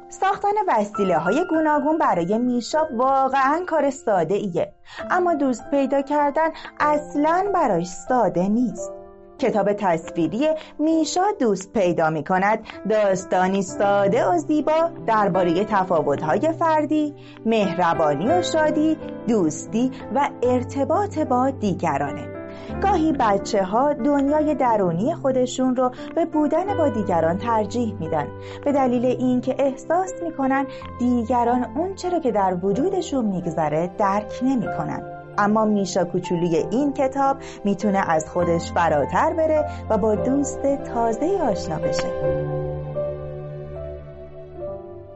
ساختن وسیله‌های گوناگون برای میشا واقعاً کار ساده ایه، اما دوست پیدا کردن اصلاً برایش ساده نیست. کتاب تصویری میشا دوست پیدا می کند داستانی ساده و زیبا درباره تفاوت‌های فردی، مهربانی و شادی، دوستی و ارتباط با دیگرانه. گاهی بچه‌ها دنیای درونی خودشون رو به بودن با دیگران ترجیح میدن، به دلیل اینکه احساس میکنن دیگران اون چرا که در وجودشون میگذره درک نمیکنن. اما میشا کوچولوی این کتاب میتونه از خودش فراتر بره و با دوست تازه آشنا بشه.